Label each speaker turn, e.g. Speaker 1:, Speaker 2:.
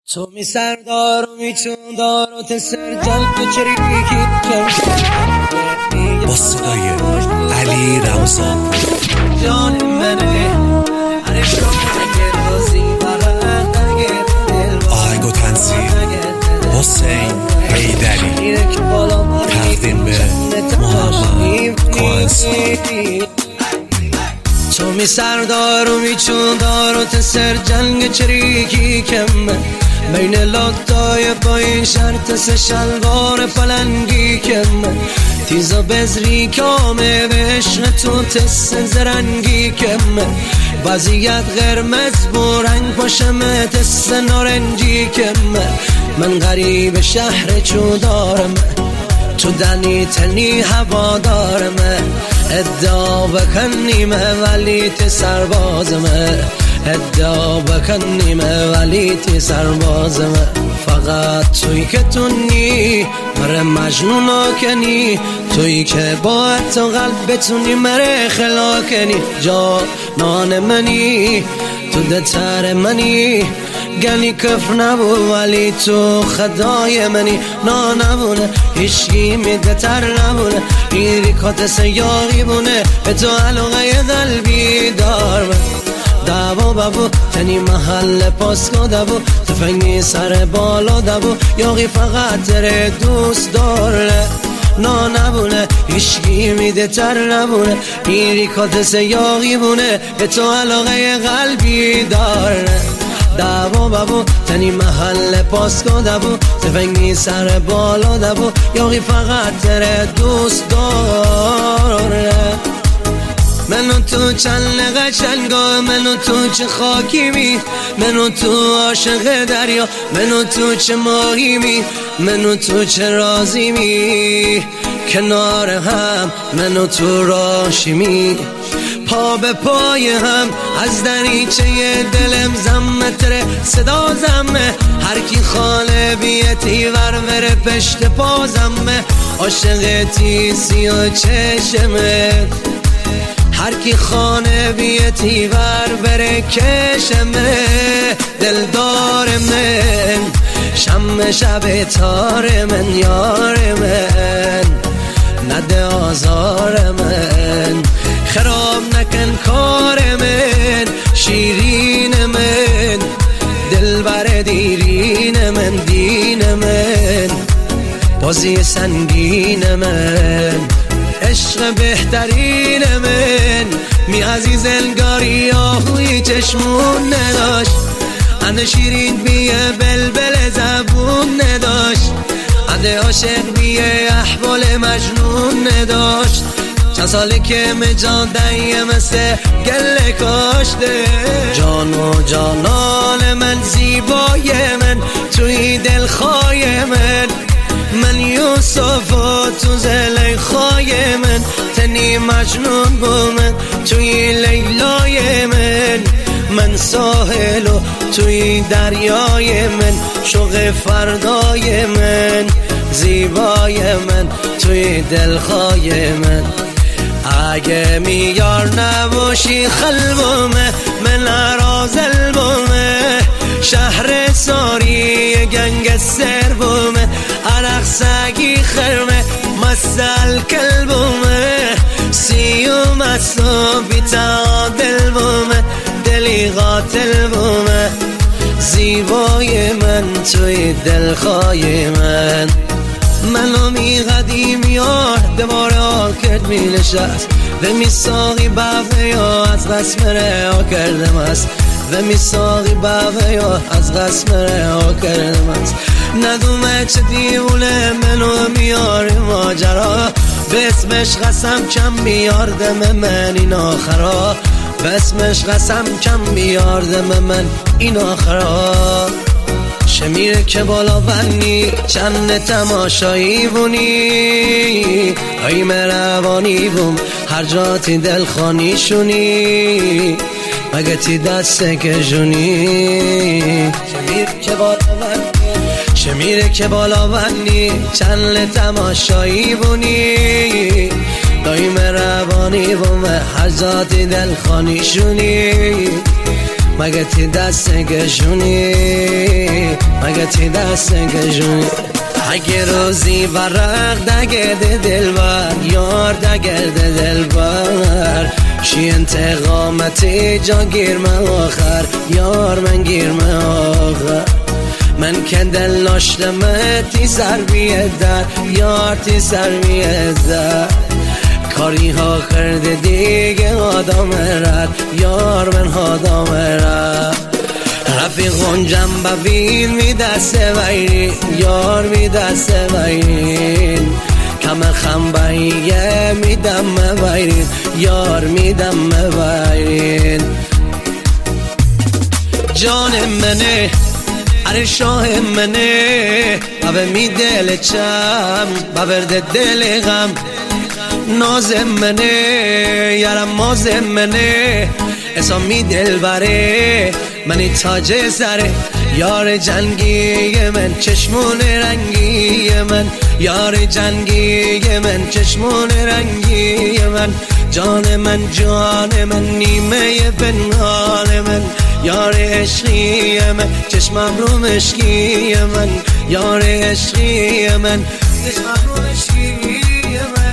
Speaker 1: تو می سردار و می چوندار و تسر جلب چریکی
Speaker 2: با صدای علی رمضان
Speaker 1: جان منه
Speaker 2: آهنگ و تنظیم حسین حیدری، تقدیم به محمد کوهنسان.
Speaker 1: تو می سردار و می چوندار و تسر جنگ چریکی کمه بین لاکتای پایین شرط سه شلوار پلنگی کمه تیزا بزری کامه به عشق تو تس زرنگی کمه وضعیت قرمز برنگ پاشمه تس نارنجی کمه من غریب شهر چودارم تو دنی تنی هوا دارمه ادعا بکنیمه ولی تی سربازمه ادعا بکنیمه ولی تی سربازمه فقط توی که تونی مره مجنون کنی توی که با تو قلب بتونی مره خلا کنی جانان منی تو دتر منی گنی کف نبو ولی تو خدای منی نا نبونه هیچی میده تر نبونه ایری کات سیاقی بونه به تو علاقه قلبی دار من دبو ببو تنی محل پاسکو دبو تفنگی سر بالا دبو یاقی فقط تره دوست داره نا نبونه هیچی میده تر نبونه ایری کات سیاقی بونه به تو علاقه قلبی داره دبو ببو تنی محل پاسکو دبو تفنگی سر بالا دبو یاقی فقط تره دوست داره منو تو چند قشنگا منو تو چه خاکی می منو تو عاشق دریا منو تو چه ماهی می منو تو چه رازی می کنار هم منو تو راشی می پا به پای هم از دریچه دلم زمتره صدا زمه هر کی خاله بیتی ورور پشت پا زمه عاشق تیسی و چشمه هر کی خانه بیتی ور بره کشمه دلدار من شم شب تار من یار من نده آزار من خراب نکن کار من شیرین من دلبر دیرین من دین من بازی سنگین من عشق بهترین من می عزیز انگاری آهوی چشمون نداشت انده شیرین بیه بلبل زبون نداشت انده عاشق بیه احوال مجنون نداشت چند سالی که مجان دیه مثل گل کاشته جان و جانان من زیبای من توی دلخواه من یوسف و تو زلیخای من تنی مجنون بو من توی لیلای من ساحل و توی دریای من شوق فردای من زیبای من توی دلخوای من اگه میار نباشی خلبومه من عرازل بومه شهر ساری گنگ سر بومه عرق سگی خرمه مسل کلبومه سیو مسو بیتعادل بومه دلی قاتل بومه زیبای من توی دلخواه منو می قدیم یار دوباره ها کرد می نشست و می ساقی بغه یا از قسم رها کردم است و می ساقی بغه یا از قسم رها کردم است ندومه چه دیوله منو میار ماجرا به اسمش قسم کم بیاردم من این آخرا به اسمش قسم کم بیاردم من این آخرا شمیره که بالا بنی چند تماشایی بونی ای مروانی بوم هر جاتی دل خانی شونی مگه تی دسته که جونی شمیره که بالا بنی چند تماشایی بونی دایم روانی بوم هر جاتی دل خانی شونی مگه تی دست گشونی تی دست کشون اگه روزی ورق دگرده دلبر یار دگرده دلبر شی انتقامتی جا گیرمه آخر یار من گیرمه آخر من که دل ناشتمه تی سر بیدر یار تی سر بیدر کاری ها کرده دیگه آدم رد یار من آدم رد رفیقون جنب بین می دسته ویرین یار می دسته ویرین کم خنبهیه می دم ویرین یار می دم ویرین جان منه اره شاه منه بابه می دل چم ببرده دل غم ناز منه یارم ماز منه اسامی دل بره منی تاج سره یار جنگی من چشمون رنگی من یار جنگی من چشمون رنگی من جان من نیمه پنهان من یار عشقی من چشمم رو مشکی من یار عشقی من چشمم رو مشکی من